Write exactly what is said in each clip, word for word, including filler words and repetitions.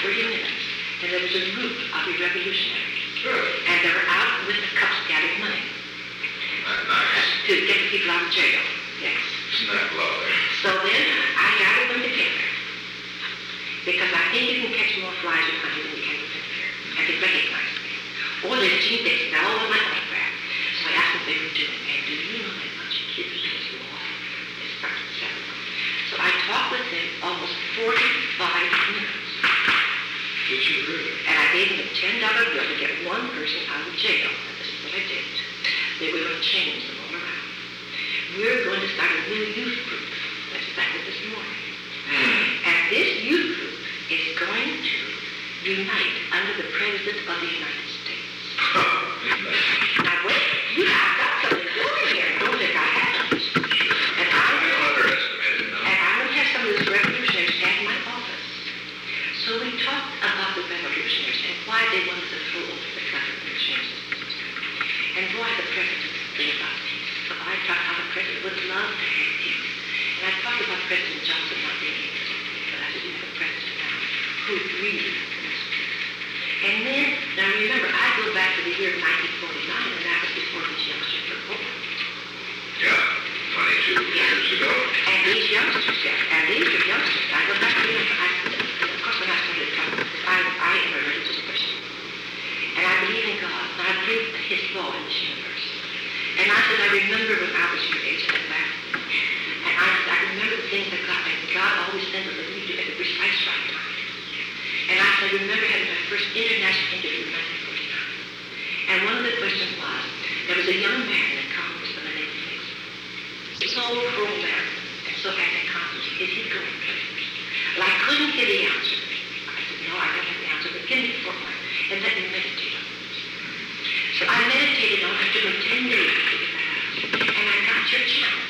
thirty minutes, and there was a group of the revolutionaries. Good. And they were out with the cups gathering money. That's nice. To get the people out of jail. Yes. Isn't that lovely? So then I gathered them together. Because I think you can catch more flies with honey than you can with vinegar. And they recognized me. Or their gene they smell all of my autograph. So I asked them what they were doing. And do you know that bunch of kids who just law? They started to settle them. So I talked with them almost forty-five minutes. Did you really? And I gave them a ten dollar bill to get one person out of jail. And this is what I did. They were going to change them all around. We're going to start a new youth group that started this morning. Mm. And this youth group is going to unite under the President of the United States. Now wait, you have got something going here. Don't think I haven't. And I I'm, underestimated them. and I'm going to have some of these revolutionaries at my office. So we talked about the revolutionaries and why they wanted to throw over the government and change the system. And why the president thing about peace. So I talked how the president would love to have peace. And I talked about President Johnson not being able to do it, but I said, you have a president now who really wants peace. And then, now remember, I go back to the year nineteen forty-nine, and that was before these youngsters were born. Yeah, twenty-two years ago. And these youngsters, yes, and these are youngsters. I go back to them, I, and of course when I started talking, because I, I am a religious person. And I believe in God, and I believe in His law in this universe. And I said, I remember when I was your age and back. And I said, I remember the things that God, and God always sends us a leader at the precise right time. And I said, I remember having my first international interview in nineteen forty-nine. And one of the questions was, there was a young man in Congress by the name of Nixon. So pro-American and so anti-Congress. Is he going places? Well, I couldn't get the answer. I said, no, I don't have the answer, but give me four months and let me meditate on this. So I meditated on it. It took me ten days to get that answer. And I got your channel.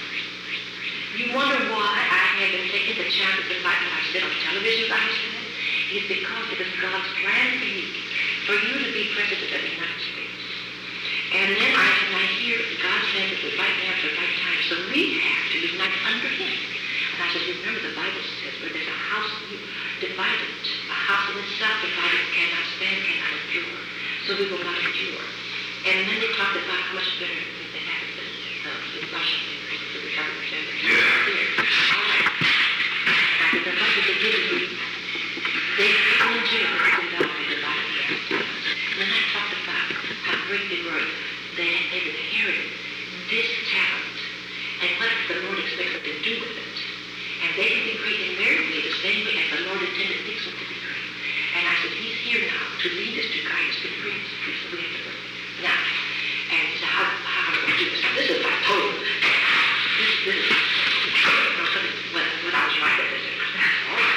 You wonder why I had been taking the chance of the light that I said on television that I said? It's because it was God's plan for you, for you to be president of the United States. And then I, and I hear God saying at the right man at the right time, so we have to unite under Him. And I said, remember the Bible says, where there's a house divided, a house in itself divided cannot stand, cannot endure. So we will not endure. And then they talked about how much better they have it than uh, in Russia, the Republican. Yeah. All right. After the money they give you, they put them in jail and put them down and divided the Afghanistan. And then I talked about how great they were. They had inherited this talent. And what the Lord expects them to do with it. And they can be great in their way, the same way as the Lord intended Nixon to be great. And I said, He's here now to lead us, to guide us, to bring us to peace. So we have to work now. And he said, how, how do we do this? Now, this is my total. This, this is, no, something, what, what I was right at this. All right.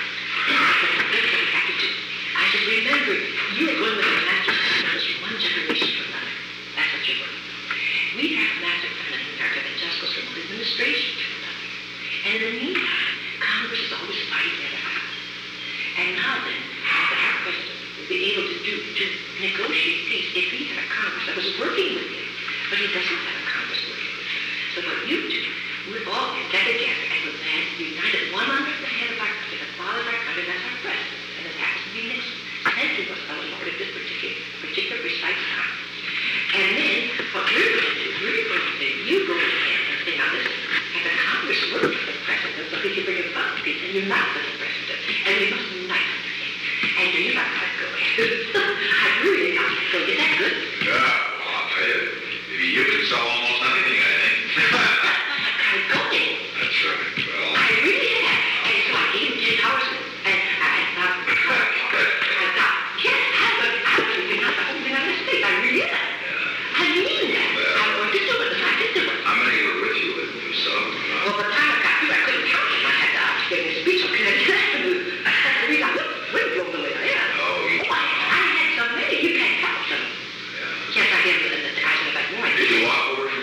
I said, this is what we have to do. I said, remember, you are going with the master planners from one generation to another. That's what you're going with. We have master planners in America that just goes from one administration to another. And in the meantime, Congress is always fighting their out. And now then, our president will be able to do, to negotiate peace if he had a Congress that was working with him. But he doesn't have a Congress working with him. So what you do, we're all get together as a man, united one under the head of our country, the father of our country, that's our president. And it happens to be Nixon. Thank you, our Lord, at this particular, particular precise time. And then, what we're going to do, we're going to say, you go ahead and say, now listen, and the Congress works for the president, so he can bring about peace, and you're not for the president, and we must unite under him. And you're not going to go ahead. I really not going to go. Is that good? Yeah, well, I'll tell you, you can sell almost anything, I think. I'm going. That's right. Well, I really have. And so I gave him ten dollars, and I, I thought, I thought, yes, I would, I would be not the whole United States. I really am. I mean that. I'm going to do it, and I did do it. how many were with you with you, so? Well, by the time I got through, I couldn't count them. I had to uh, give me a speech on Connecticut Avenue. I had to read out, look, way blown away I am. Oh, you, Oh, I, I had so many, you can't count them. yeah. Yes, I did. I said about more. Did you walk over from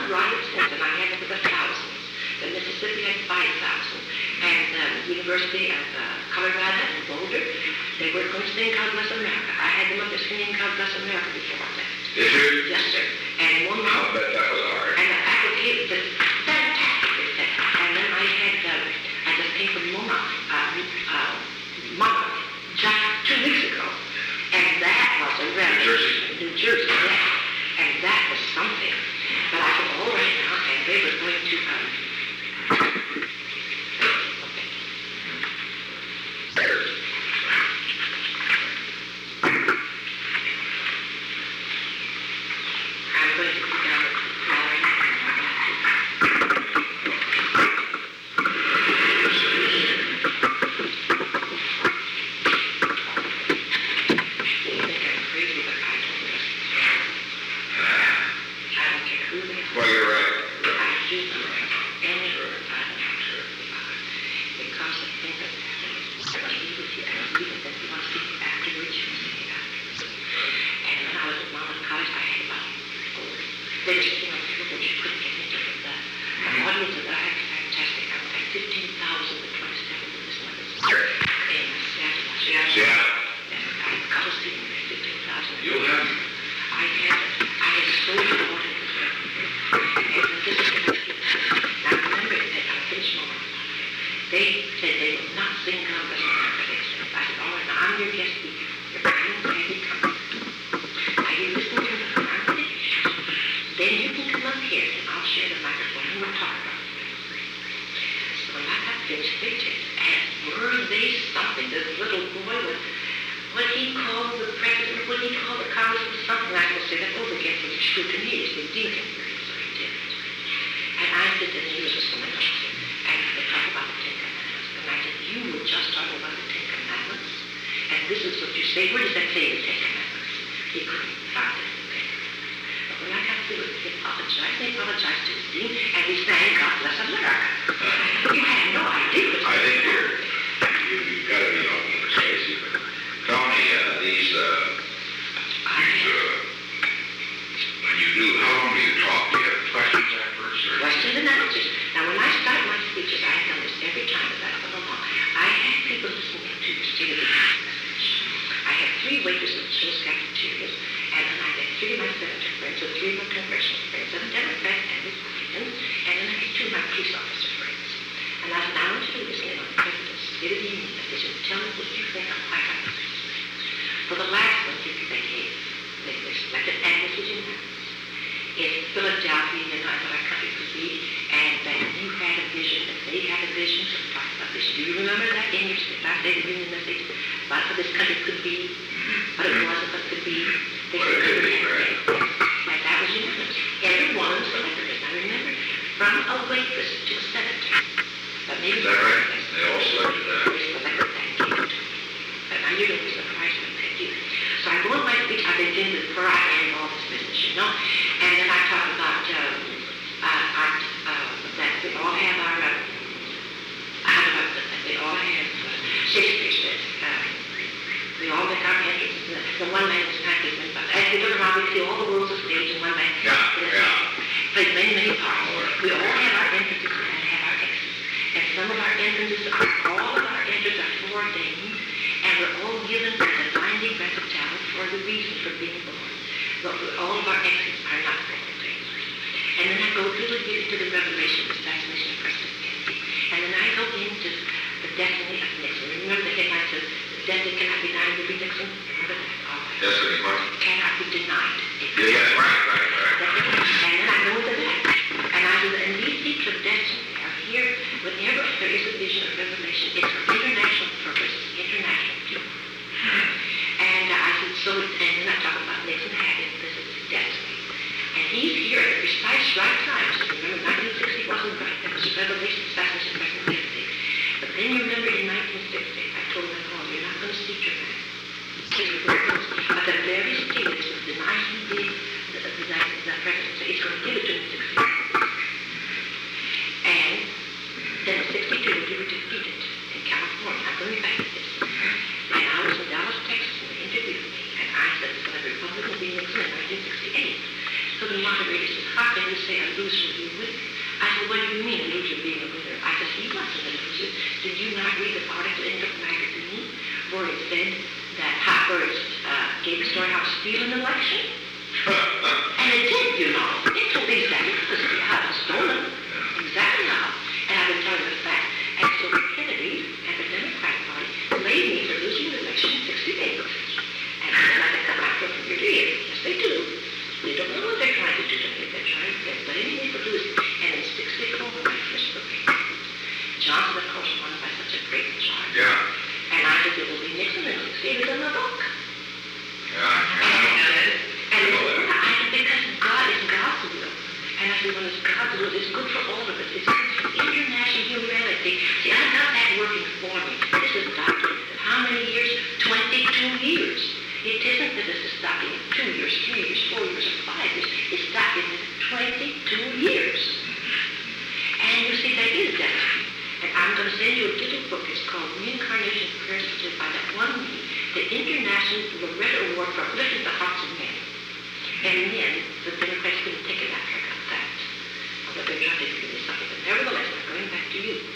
Ronald Robertson, I had over the thousands. The Mississippi had five thousand. And um, the University of uh, Colorado in Boulder, they were going to sing God Bless America. I had them up there singing God Bless America before I left. Did you? Yes, sir. And one I'll more. bet that was hard. And the faculty was fantastic, they said. And then I had, um, I just came from Mona, uh, uh, Mona, just two weeks ago. And that was a revelation. New Jersey? New Jersey, yes. And that was something. But I said, all right now, and they were going to, um, I'm going to put down the flowering and all that. You think I'm crazy, but I don't just care. I don't care who they are. Well, you're right. I do not any I don't care because the thing that happens, I want to be with you, and I'll be with them. You want to see me afterwards, you will see me afterwards. And when I was at Monmouth College, I had about, oh, they were sitting on the table, but you couldn't get into it. The, the audience that I had fantastic. I was like fifteen thousand to twenty-seven of this one. In Seattle, Seattle. Seattle. And I got to see them at fifteen thousand. You'll have them. I had, I had so much water in this room. And this is going to be, now remember that I finished my work. They said they would not sing God Bless America next time. I said, all right, now I'm your guest speaker. Your parents have you come. Now you listen to me when I'm finished. Then you can come up here and I'll share the microphone and we'll talk about it. So when I got finished, they just asked, were they something? This little boy was, what he called the president, what he called the congressman, something like that. Say that over again for the scrutineers, the deacon, so he did it. And I did the news with someone else, and they talk about the Ten Commandments. And I said, you were just talking about the Ten Commandments, and this is what you say. Where does that say in the Ten Commandments? He couldn't find it in the paper. But when I got through with it, he apologized. They apologized to the dean, and he sang God Bless America. You had no idea what I think you're, you, you've got to be open and crazy. Tell me, uh, these, uh, these, uh, when you do, how long do you talk? Do you have questions afterwards? Or? Questions and answers. Now, when I start my speeches, I have done this every time that I've come along. I have people listening to the State of the Union message. I have three waiters at those cafeterias, and then I get three of my senator friends, and three of my congressional friends, and a Democrat and Republican, and then I get two of my police officer friends. And I now want you to listen in on the President's State of the Union message and tell me what you think of my message. For the last one, they, they gave, they, they selected, and this is unanimous. If Philadelphia, you know, what our country could be, and that you had a vision, that they had a vision, so we talked about vision. Do you remember that in your State of the Union message about what this country could be, what it was and what it could be? They What it could be, right. And that was unanimous. Every one of them selected this. I remember, from a waitress to a senator. But maybe Is that right? They all selected that. they selected that and gave it to me. And now you're going to be surprised when I do. So I go on my speech, I begin with before I end all this business, you know. And then I talk about um, uh, our, uh, that we all have our, uh, how do I put that? We all have, uh, Shakespeare says, uh, we all make our entrance. The, the one man is not given, but as we look around, we see all the world's a stage, and one man Yeah, yeah. plays many, many parts. We all have our entrances and have our exits. And some of our entrances are, all of our entrances are foreordained, and we're all given a divinely granted talent for the reason for being born. But all of our exits are not foreordained. And then I go through into the revelation, the assassination of President Kennedy. And then I go into the destiny of Nixon. Remember the headline says, destiny cannot be denied, will be Nixon? Remember that? All right. Destiny what? Cannot be denied. Yeah, yeah, right, right, right. And then I go into that. And I do, and these people of destiny are here whenever there is a vision of revelation. It's for international purposes, international people. And uh, I said, so, and then I talk about Nixon having this is destiny. And he's here at the precise right time. So remember, nineteen sixty wasn't right. That was a revelation, assassination of President Kennedy. But then you remember in nineteen sixty, I told them all, you're not going to see your man. But the very state that was denying him the, the, the, the, the presidency, it's going to give it to him in sixty. And then in sixty-two, we were defeated in California. I'm going back to this. And I was in Dallas, Texas, and they interviewed me. And I said, so the Republican will be Nixon in nineteen sixty-eight. So the moderator says, how can you say a loser will be winner? I said, what do you mean a loser being a winner? I said, he wasn't a loser. Did you not read the article in the magazine where it said that Hopper uh, gave a story how to steal an election? And it did, you know. It told exactly how it was stolen. Exactly how. And I've been telling the fact. And so Kennedy and the Democratic Party blamed me for losing the election in sixty days. And then I can come after from year to year. Yes, they do. They don't know what they're trying to do to me. They're trying to get blaming me for losing. And in sixty-four, when I first took it, Johnson, of course, won by such a great margin. Yeah. And I said, it will be Nixon in sixty. It was in the book. Yeah. And, and I said, because God is God's will. And I said, when it's God's will, it's good for all of us. It's good for international humanity. See, I got that working for me. This is documented. How many years? twenty-two years. It isn't that this is documented two years, three years, four years, or five years. It's documented twenty-two years. And you see, that is destiny. And I'm going to send you a little book. It's called Reincarnation Prayers by that one lady, the International Loretta Award for Uplifting the Hearts of Men. And then the Democrats couldn't take it after I got that. Although they're trying to give me something. But nevertheless, I'm going back to you.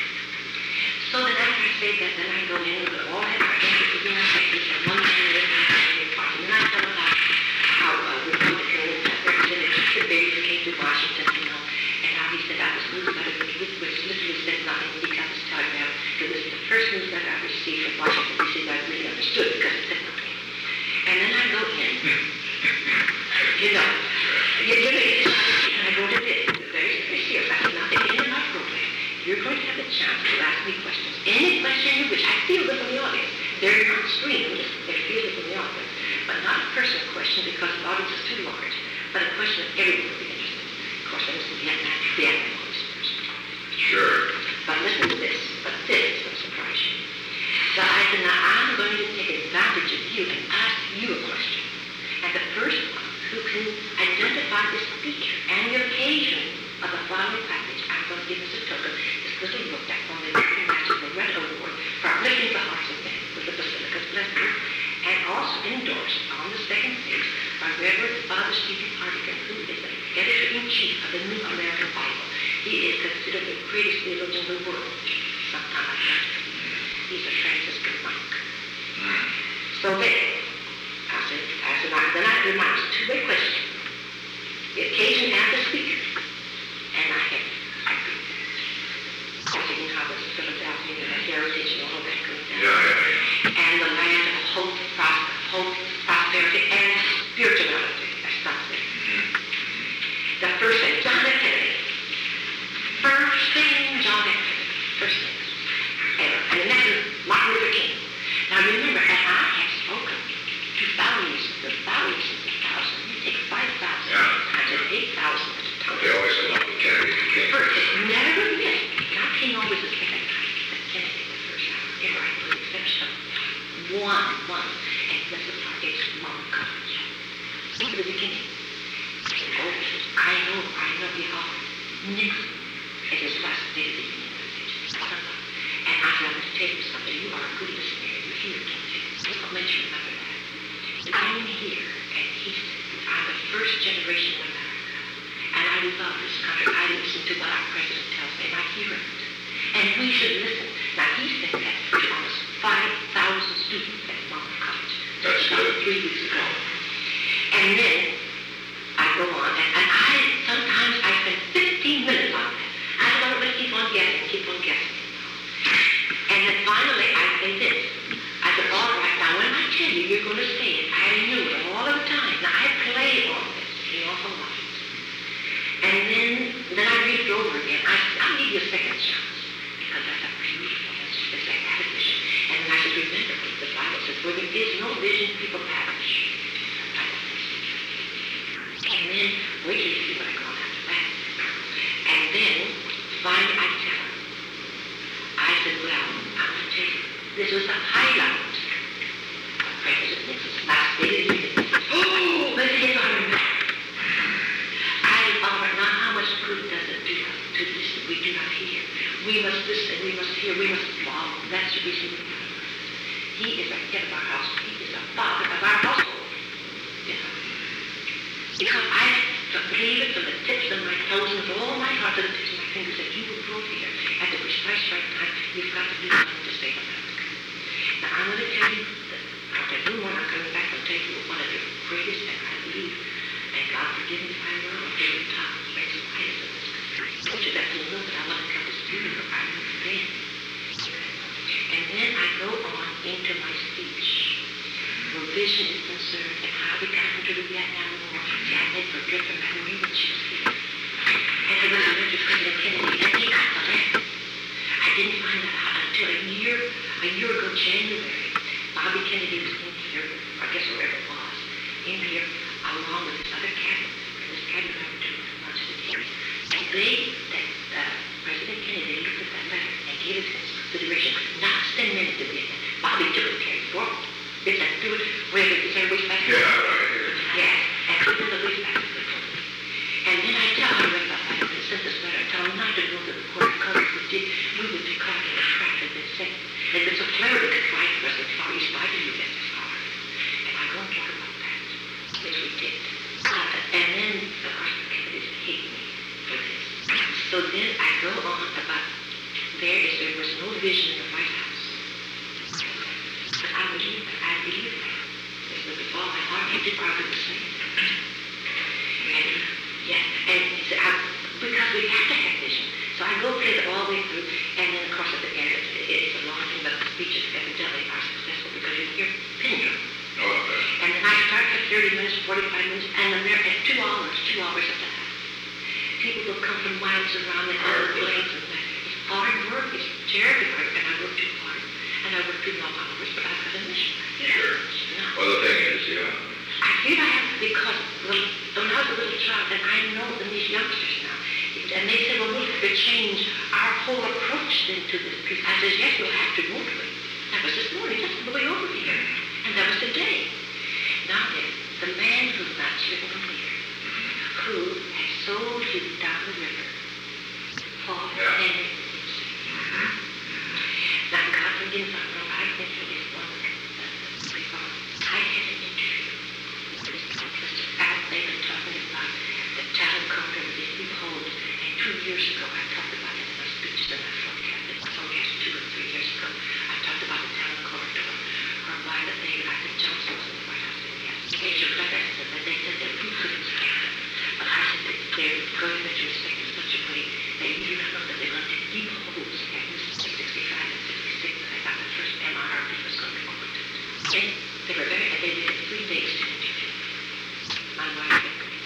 So then after I say that, then I go in with all that I can to be in Texas and one thing with my family party. And then I tell about how uh, Republican Representative Chip Bates came to Washington, you know, and how he said I was newsletter, which literally said nothing. He got this telegram. It was the first newsletter I received from Washington, D C that I really understood because it said nothing. And then I go in. You know, you, you know, it's not, and I go to this, very, very serious. I said, now, at the end of my program, you're going to have a chance to ask me questions. Any question you wish. I feel it from the audience. They're not screaming, they're feeling from the audience. But not a personal question because the audience is too large, but a question that everyone would be interested in. Of course, I listen to the Vietnam voice first. Sure. But listen to this. But this is going to surprise you. So I said, now, I'm going to take advantage of you and ask you a question. And the first one, who can identify the speaker and the occasion of the following passage, I'm going to give us a token, this little book that won the International Loretta Award for Uplifting the Hearts of Men with the Basilica's Blessing, and also endorsed on the second page by Reverend Father Stephen Hartigan, who is the editor-in-chief of the New American Bible. He is considered the greatest theologian in the world. Sometime I've heard of him. He's a Franciscan monk. So then, I said, I said, I, then I remarked a two-way question. The occasion and the speaker. And I had, I could, I didn't have this Philadelphia and the heritage and all that good stuff. Yeah, yeah, yeah. And the land of hope, pros- hope, prosperity, and spirituality. That's not it. Mm-hmm. The first thing, John F. Kennedy. First thing, John F. Kennedy. First thing. Ever. And the next is Martin Luther King. Now remember, and I have spoken to thousands, the thousands and thousands. You take five thousand Yeah. times and eight thousand at a time. They always come up with Kennedy and King. First, never missed. Not King always the second time. But Kennedy the first time. Ever, I believe, exception. One, one. And this is part, it's Mount College. See the beginning. Oh, I know, I know we are. Nixon. It is last day of the Union States. And I have to tell you something. You are a good listener. You hear, don't you? I'll let you remember that. He came here and he said, I'm the first generation in America. And I love this country. I listen to what our president tells me and I hear it. And we should listen. Now he said that to almost five thousand students at Mount College. That's about good. three weeks ago. And then I go on and, and I sometimes I spend fifteen minutes on that. I don't want to keep on guessing, keep on guessing. And then finally I say this. I said, all right, now when I tell you you're going to say it, I knew it all of the time. Now I play on this an awful lot. And then then I read it over again. I said, I'll give you a second chance. Because that's a beautiful, it's, it's like that vision. And then I said, remember what the Bible says, where there is no vision, people perish. And then, wait till you see what I go on after that. And then, finally, I tell her. I said, well, I'm going to tell you, this was the highlight of President Nixon's last day of the Union. Oh, let's get on remember. I offered, now how much good does it do us to listen? We do not hear. We must listen, we must hear, we must follow. That's the reason we have him. He is the head of our house. He is the father of our household. Yeah. Because I So believe it from the tips of my toes and with all my heart to the tips of my fingers that you will grow here at the precise right time. You've got to do something to save America. Now I'm going to tell you that after new one, I'm coming back and tell you one of the greatest, and I believe, and God forgive me if I'm wrong, I'm going to talk right to highest of this country. Which is actually a little bit I want to come to speak of. I know then. And then I go on into my speech. Where vision is concerned and how we got into the Vietnam War. See, I made for Griffin, I knew when she was here. And I was elected President Kennedy, and he got the letter. I didn't find that out until a year, a year ago, January. Bobby Kennedy was in here, or I guess wherever it was, in here, along with this other cabinet, and this cabinet member took much of the hearing. And they, that uh, President Kennedy looked at that letter and gave it his consideration, not send men to Vietnam. Bobby took it carried forward. Did that do it? Where did he say which back? Yeah, right. Yes, and put in the which back. And then I tell him about that and sent this letter. I tell him not to go to the court because if we did, we would be caught in a trap that had been set. They'd been so clever they could fight for us and Far East fighting you against the Far. And I go and talk about that, which we did. Uh, and then, of course, the Kennedys hate me for this. So then I go on about there is there was no vision in the White House. But I believe that. I believe that. This was with all my heart. I did probably the same. And, yeah, and he said, I, because we have to have vision. So I go play it all the way through, and then, of course, at the end, it, it's a long thing, but the speeches evidently are successful because you hear pin drop. Oh, okay. And then I start for thirty minutes, forty-five minutes, and then there at two hours, two hours at that. People will come from miles around and other planes and that. It's hard work. It's terribly hard, and I work too hard. And I work too long hours, but I've got a mission. Sure. No. Well, the thing is, yeah. I feel I have because when, when I was a little child, and I know that these youngsters now, and they say, well, we'll have to change our whole approach then to this piece. I said, yes, we'll have to move it. That was this morning, just on the way over here. And that was today. Now then, the man who's not living over here, who has sold you down the river, Paul Yeah. Henry Woodson. Now, God forgive me, I think it is one of the I had an interview with this Sister Al Lehman talking about the talent corridor that we hold. And two years ago, I talked about it in my speeches in my forecast. In my forecast two or three years ago, I talked about the talent corridor, or why that they, I think Johnson was in the White House, and yes, they should have that, that they said that we couldn't stand it. But I said that they're going to respect in such a way that you do not know that they're going to deep holes at sixty-five and sixty-six, and I thought the first M R B was going to be opened. And they were very, and they did three days to interview my wife and me.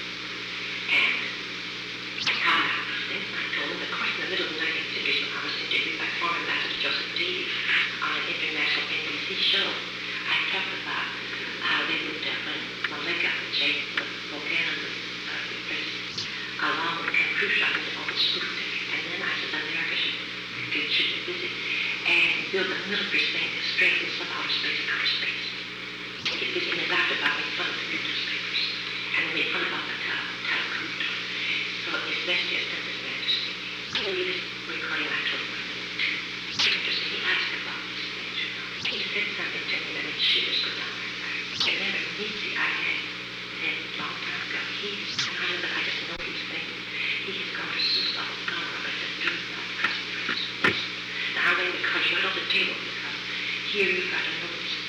And I found out these things, and I told them, of course, in the middle of the night interviews, when I was interviewed by former Ambassador Joseph Davey on an international N B C show, I talked about how they would, uh, when Maleka and Jake Buchanan was uh, replaced, along with Ken Khrushchev, and all the spoofed it. And then I said, America should, should be busy and build a military strength, strength in some outer space and outer space. And get busy, and they laughed about making fun of the newspapers, and they made fun about the telecommuter. So it's best to send this man to see me. So he was recording, I told him I knew it too. Interesting, he asked about these things, you know. He said something to me that made shivers go down my back. I remember Nietzsche I had said a long time ago, he's, and I know that I just know these things. He has gone to suicide, gone up and said, do not press the press. Now I'm going to cut you right off the table because here you've got to know these things.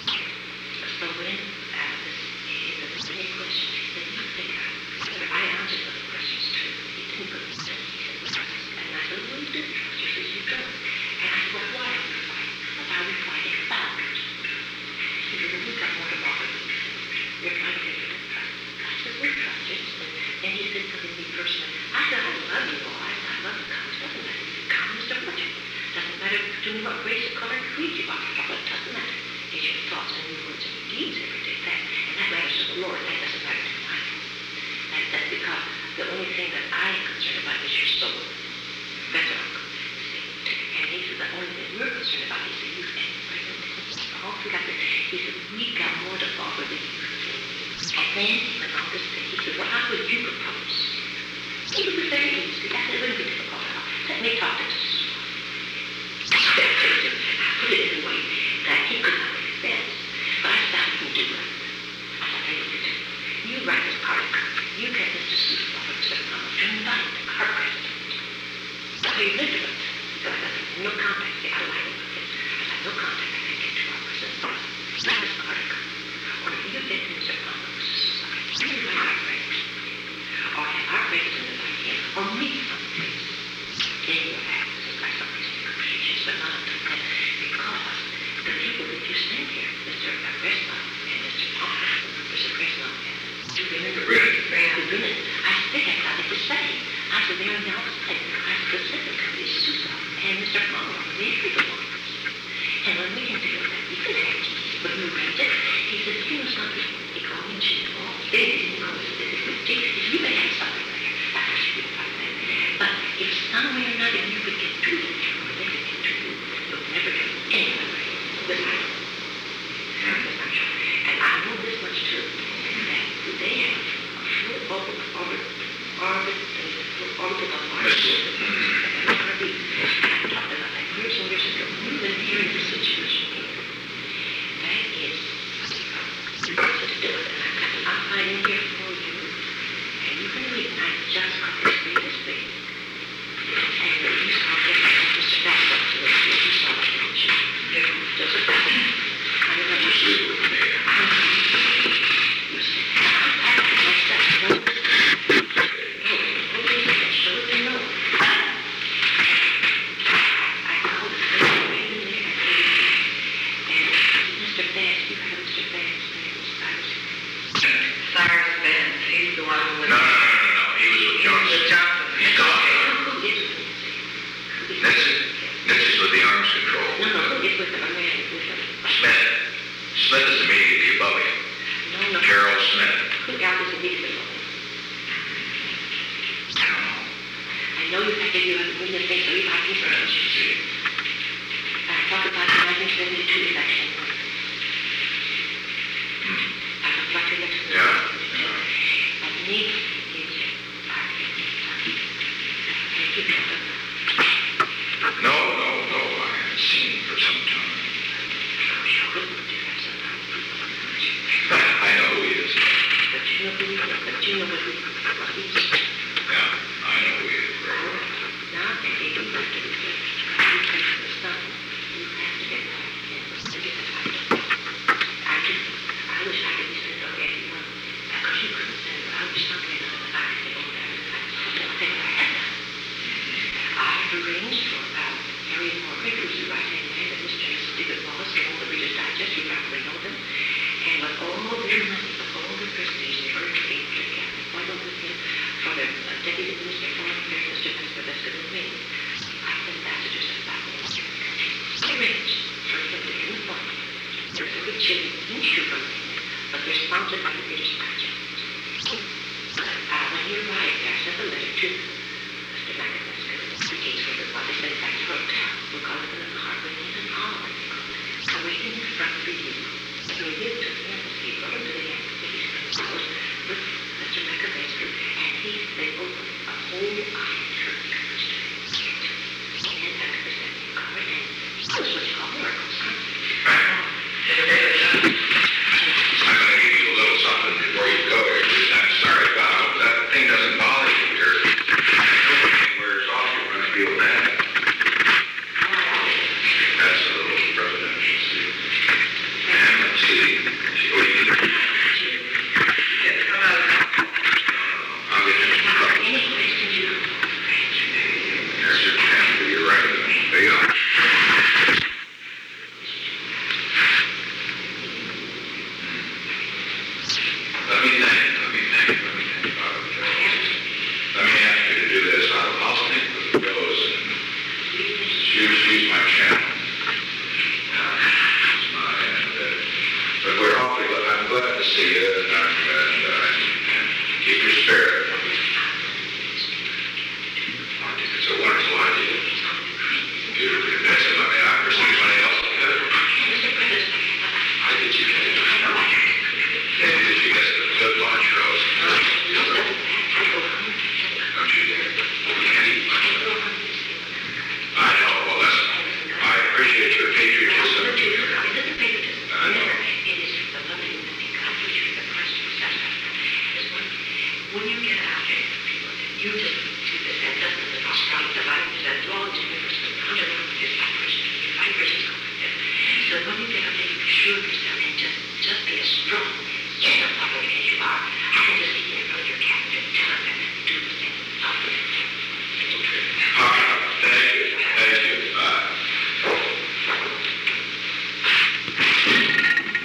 So when uh, this, this was any question, he said, you think I, I answered those questions too. He didn't put me down. He said, we trust. And I said, well, you did trust. He says, you don't. And I said, well, why are we fighting? Well, why are we fighting about it? He said, well, we've got more to offer than you. You're trying to get you to trust. I said, we trust you. And he said something to me personally. I said, I love you all. I said, I love the communist. Doesn't matter if you're communist or what you are. Doesn't matter to me what race or color or creed you are. What doesn't matter is your thoughts and your words and your deeds every day. That, and that matters to the Lord. That doesn't matter to me. That, that's because the only thing that I am concerned about is your soul. That's what I'm concerned about. And he said, the only thing we're concerned about is the youth and pregnant. All we got to, he said, we've got more to offer the youth. And then he went on to say, he said, well, how would you propose? It would be very easy. I said, it wouldn't be difficult at all. Let me talk to Jesus. I put it in a way that he could not make sense. But I said, I wouldn't do it. I said, I would do it. You write this article. You get this he's vigilant. So I got no contact. I like it. I got no contact. I can get to our person. Write this article. Or if you get Mister Palmer's society, you write our friends. Or have our friends in the like him. Or meet someplace. Then you'll have to like somebody's negotiations. But not until then. Because the people that you send here, Mister Resnov and Mister Palmer, Mister Resnov and Mister Brennan, I think I got it to say. I said, they're on the outside. I specifically Susan and Mister Palmer, they're the ones. And when we can do that, you can have Jesus, but you read it. He said, you know something? He called me Jesus. They didn't know if you may have something there. I thought you didn't like that. But if somewhere or another you could get to them, or they could get to you, you'll never get anywhere. This I know. This I'm sure. And I know this much too, that they have a full orbit, orbit, orbit, orbit of Mars. And they're going to be, I talked about that years and years ago. We've been hearing the situation here. That is, you're going to do it. And I've got an outline in here for you. And you can read, and I just got this way, this way. And you saw this, I got Mister Bass up to it. You saw it, didn't you? Yeah. Just a second. I remember you sleep with me. You said, I got it myself. No, no, no, show it to know. I called the first man in there. And Mister Bass, you had Mister Bass there, Cyrus. Cyrus Vance, he's the one who was... No, no, no, no, no, he was with Johnson. With Johnson. He's gone. Who is with him? Nixon, Nixon's with the arms control. No, no, who is with him? A man with him. Smith. Smith is immediately above him. No, no. Gerald Smith. Who else is immediately above him? I don't know. I know you have to do a million things, so you have to Let's see. I talked about the nineteen seventy-two election. Hmm. I looked like the election. Yeah, yeah. But Nick is your party. Thank you, brother. No, no, no, I haven't seen him for some time. I know who he is. But you know who he is. But you know what he is. Yeah, I know who he is very well. Now, if you have to get the stuff, you have to get that. And get the title. I could, I wish I could be sent over everyone. Because you couldn't send her. I wish something else that I could get over there. I think I had that. I have arranged for about Harry Morgan, who's the right-hand man of Mister Stephen Wallace, and all the Reader's Digest, you probably know them. And with all their money, with all their prestige, they heard to be together. Appointed with him for their uh, deputy minister, foreign affairs, Mister Vesper Vesper Wing. Like ambassadors of Babylon. Arranged for him to get appointed. They're very chilly and sugar, but they're sponsored by the Reader's Digest. Uh, when he arrived there, I sent a letter to Mister McAllister, the Gateshead, while they sent it back to her hotel. We'll call it in the car, waiting in an hour. I'm waiting in front for you. So we did to the embassy, brought him to the embassy, he spent hours with Mister McAllister, and he, they opened a whole iron church, and after the second car, and this was what you call miracles, huh? I'm going to give you a little something before you go here. I'm sorry, Bob. I hope that thing doesn't bother you here. I hope everything wears off. You're going to feel bad. That's a little presidential seal. And let's see. See what you do. Yes, come out. I'll get him some trouble. Any questions you should